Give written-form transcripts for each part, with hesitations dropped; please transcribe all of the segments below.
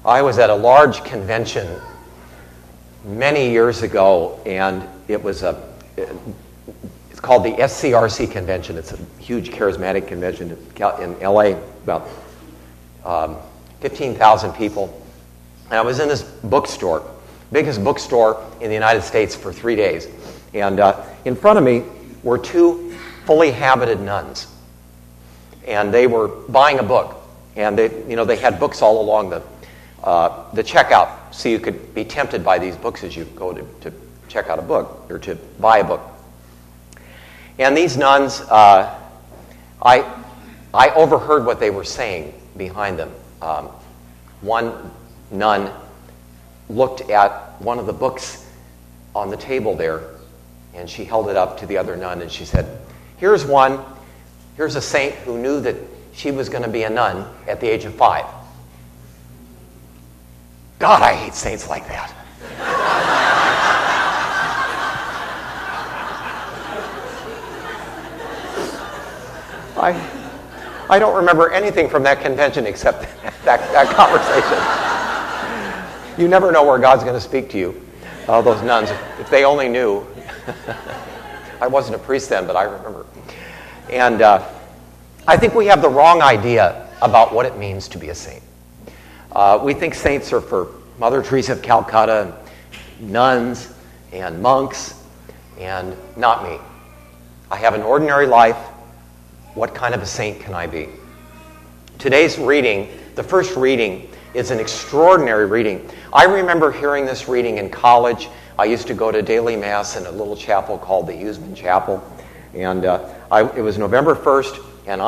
I was at a large convention many years ago, and it's called the SCRC convention. It's a huge charismatic convention in LA, about 15,000 people. And I was in this bookstore, biggest bookstore in the United States for 3 days. And in front of me were two fully habited nuns. And they were buying a book. And they had books all along the checkout, so you could be tempted by these books as you go to check out a book or to buy a book. And these nuns, I overheard what they were saying behind them. One nun looked at one of the books on the table there, and she held it up to the other nun, and she said, here's a saint who knew that she was going to be a nun at the age of 5. God, I hate saints like that. I don't remember anything from that convention except that conversation. You never know where God's going to speak to you. Those nuns, if they only knew. I wasn't a priest then, but I remember. And I think we have the wrong idea about what it means to be a saint. We think saints are for Mother Teresa of Calcutta, and nuns, and monks, and not me. I have an ordinary life. What kind of a saint can I be? Today's reading, the first reading, is an extraordinary reading. I remember hearing this reading in college. I used to go to daily mass in a little chapel called the Usman Chapel. And it was November 1st, and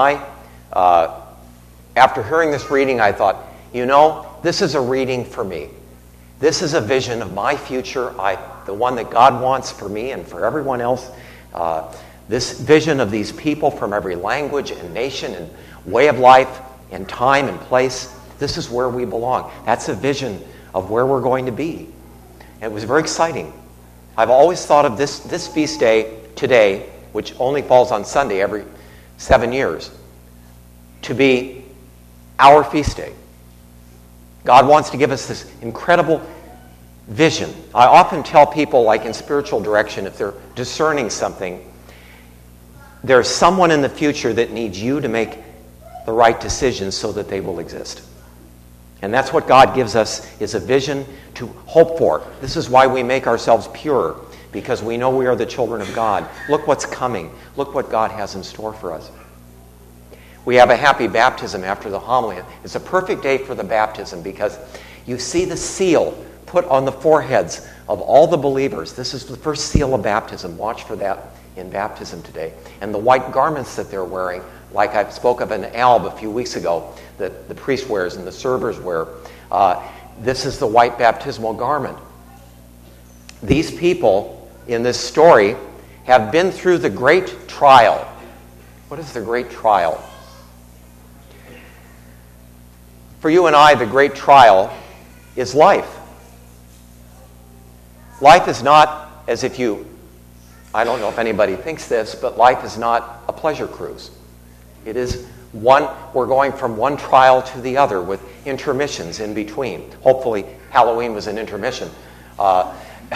after hearing this reading, I thought, this is a reading for me. This is a vision of my future, the one that God wants for me and for everyone else. This vision of these people from every language and nation and way of life and time and place. This is where we belong. That's a vision of where we're going to be. And it was very exciting. I've always thought of this feast day today, which only falls on Sunday every 7 years, to be our feast day. God wants to give us this incredible vision. I often tell people, like in spiritual direction, if they're discerning something, there's someone in the future that needs you to make the right decisions so that they will exist. And that's what God gives us, is a vision to hope for. This is why we make ourselves pure, because we know we are the children of God. Look what's coming. Look what God has in store for us. We have a happy baptism after the homily. It's a perfect day for the baptism because you see the seal put on the foreheads of all the believers. This is the first seal of baptism. Watch for that in baptism today. And the white garments that they're wearing, like I spoke of an alb a few weeks ago, that the priest wears and the servers wear. This is the white baptismal garment. These people in this story have been through the great trial. What is the great trial? For you and I, the great trial is life. Life is not as if I don't know if anybody thinks this, but life is not a pleasure cruise. It is we're going from one trial to the other with intermissions in between. Hopefully Halloween was an intermission, but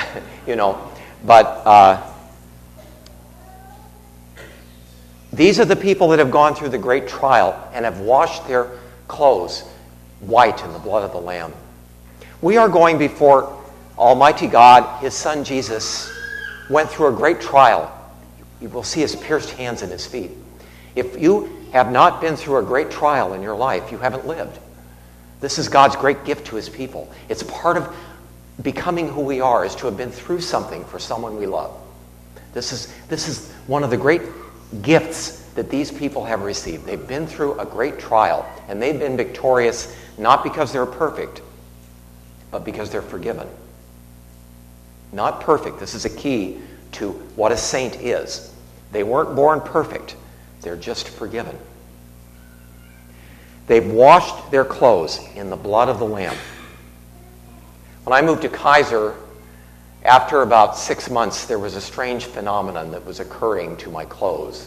these are the people that have gone through the great trial and have washed their clothes white in the blood of the Lamb. We are going before Almighty God. His Son Jesus went through a great trial. You will see his pierced hands and his feet. If you have not been through a great trial in your life, you haven't lived. This is God's great gift to his people. It's part of becoming who we are, is to have been through something for someone we love. This is one of the great gifts that these people have received. They've been through a great trial, and they've been victorious not because they're perfect, but because they're forgiven. Not perfect. This is a key to what a saint is. They weren't born perfect. They're just forgiven. They've washed their clothes in the blood of the Lamb. When I moved to Kaiser, after about 6 months, there was a strange phenomenon that was occurring to my clothes.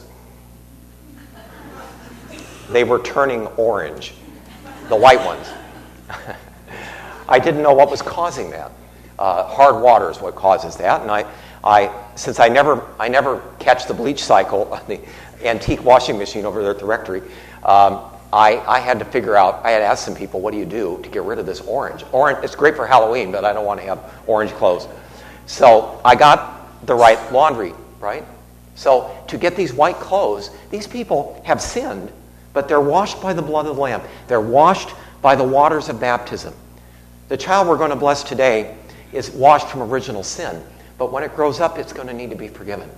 They were turning orange, the white ones. I didn't know what was causing that. Hard water is what causes that. And since I never catch the bleach cycle on the antique washing machine over there at the rectory, I had to figure out, I had asked some people, what do you do to get rid of this orange? Orange, it's great for Halloween, but I don't want to have orange clothes. So I got the right laundry, right? So to get these white clothes, these people have sinned, but they're washed by the blood of the Lamb. They're washed by the waters of baptism. The child we're going to bless today is washed from original sin, but when it grows up, it's going to need to be forgiven.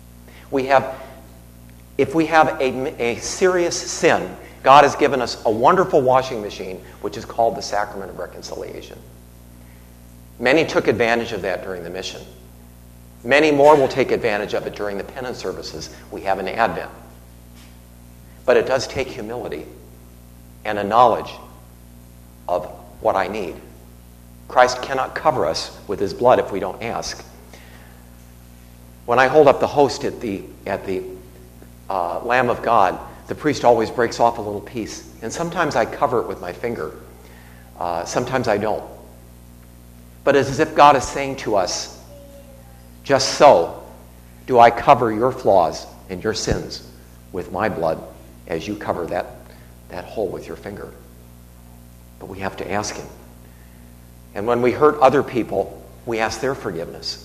If we have a serious sin, God has given us a wonderful washing machine, which is called the Sacrament of Reconciliation. Many took advantage of that during the mission. Many more will take advantage of it during the penance services we have in Advent. But it does take humility and a knowledge of what I need. Christ cannot cover us with his blood if we don't ask. When I hold up the host at the Lamb of God, the priest always breaks off a little piece. And sometimes I cover it with my finger. Sometimes I don't. But it's as if God is saying to us, just so do I cover your flaws and your sins with my blood as you cover that hole with your finger. But we have to ask him. And when we hurt other people, we ask their forgiveness.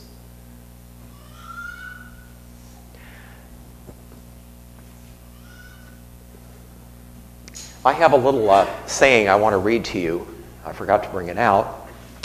I have a little saying I want to read to you. I forgot to bring it out.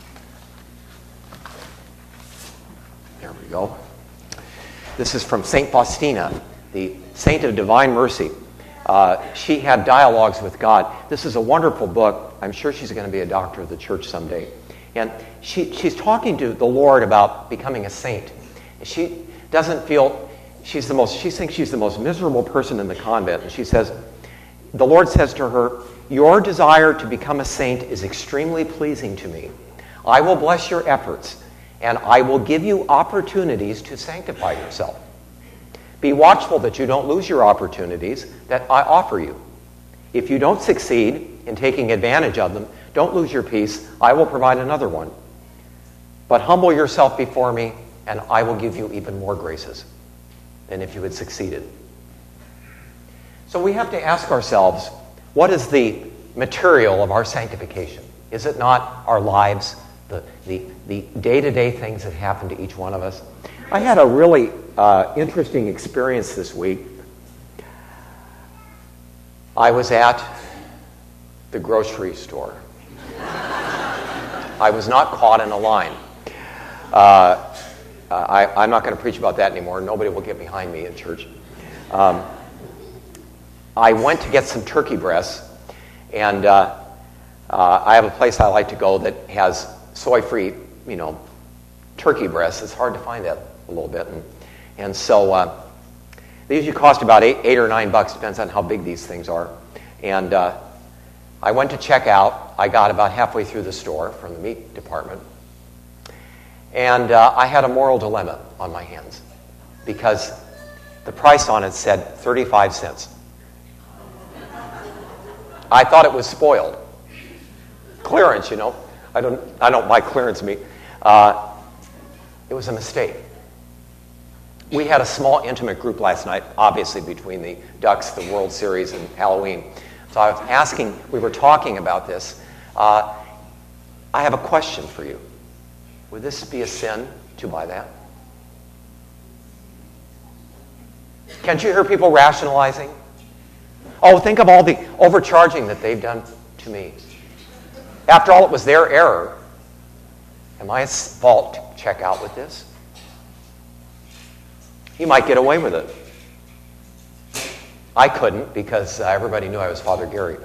There we go. This is from St. Faustina, the saint of divine mercy. She had dialogues with God. This is a wonderful book. I'm sure she's going to be a doctor of the church someday. And she's talking to the Lord about becoming a saint. She doesn't feel she thinks she's the most miserable person in the convent. And she says, the Lord says to her, your desire to become a saint is extremely pleasing to me. I will bless your efforts, and I will give you opportunities to sanctify yourself. Be watchful that you don't lose your opportunities that I offer you. If you don't succeed in taking advantage of them, don't lose your peace. I will provide another one. But humble yourself before me, and I will give you even more graces than if you had succeeded. So we have to ask ourselves, what is the material of our sanctification? Is it not our lives, the day-to-day things that happen to each one of us? I had a really interesting experience this week. I was at the grocery store. I was not caught in a line. I'm not going to preach about that anymore. Nobody will get behind me in church. I went to get some turkey breasts, and I have a place I like to go that has soy-free, turkey breasts. It's hard to find that a little bit, and so they usually cost about $8 or $9. Depends on how big these things are. And I went to check out. I got about halfway through the store from the meat department, and I had a moral dilemma on my hands because the price on it said 35 cents. I thought it was spoiled. Clearance, I don't buy clearance meat. It was a mistake. We had a small, intimate group last night, obviously between the Ducks, the World Series, and Halloween. So I was we were talking about this. I have a question for you. Would this be a sin to buy that? Can't you hear people rationalizing? Oh, think of all the overcharging that they've done to me. After all, it was their error. Am I at fault to check out with this? You might get away with it. I couldn't because everybody knew I was Father Gary.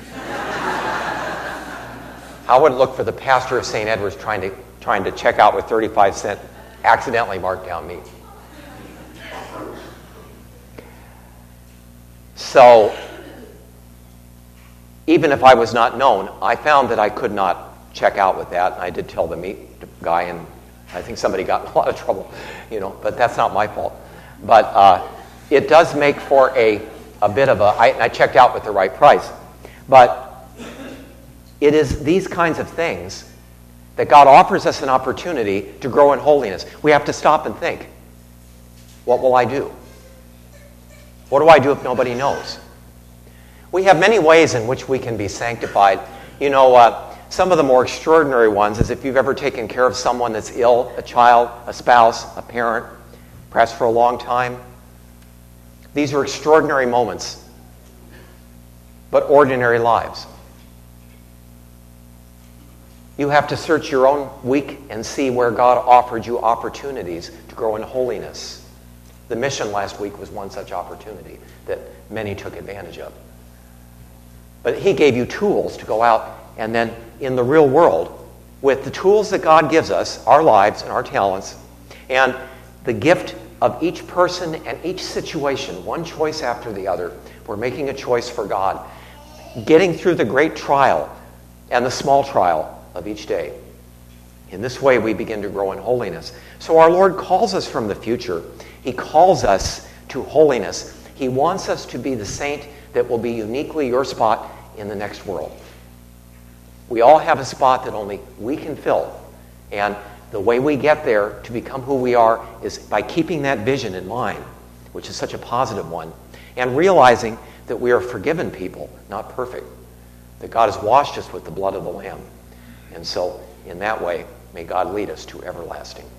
How would it look for the pastor of St. Edward's trying to check out with 35-cent accidentally marked down meat? So, even if I was not known, I found that I could not check out with that. I did tell the meat guy, and I think somebody got in a lot of trouble, but that's not my fault. But it does make for a bit of I checked out with the right price. But it is these kinds of things that God offers us an opportunity to grow in holiness, we have to stop and think, what will I do? What do I do if nobody knows? We have many ways in which we can be sanctified. You know, some of the more extraordinary ones is if you've ever taken care of someone that's ill, a child, a spouse, a parent, perhaps for a long time. These are extraordinary moments, but ordinary lives. You have to search your own week and see where God offered you opportunities to grow in holiness. The mission last week was one such opportunity that many took advantage of. But he gave you tools to go out and then in the real world, with the tools that God gives us, our lives and our talents, and the gift of each person and each situation, one choice after the other, we're making a choice for God, getting through the great trial and the small trial of each day. In this way, we begin to grow in holiness. So our Lord calls us from the future. He calls us to holiness. He wants us to be the saint that will be uniquely your spot in the next world. We all have a spot that only we can fill. And the way we get there to become who we are is by keeping that vision in mind, which is such a positive one, and realizing that we are forgiven people, not perfect, that God has washed us with the blood of the Lamb. And so, in that way, may God lead us to everlasting.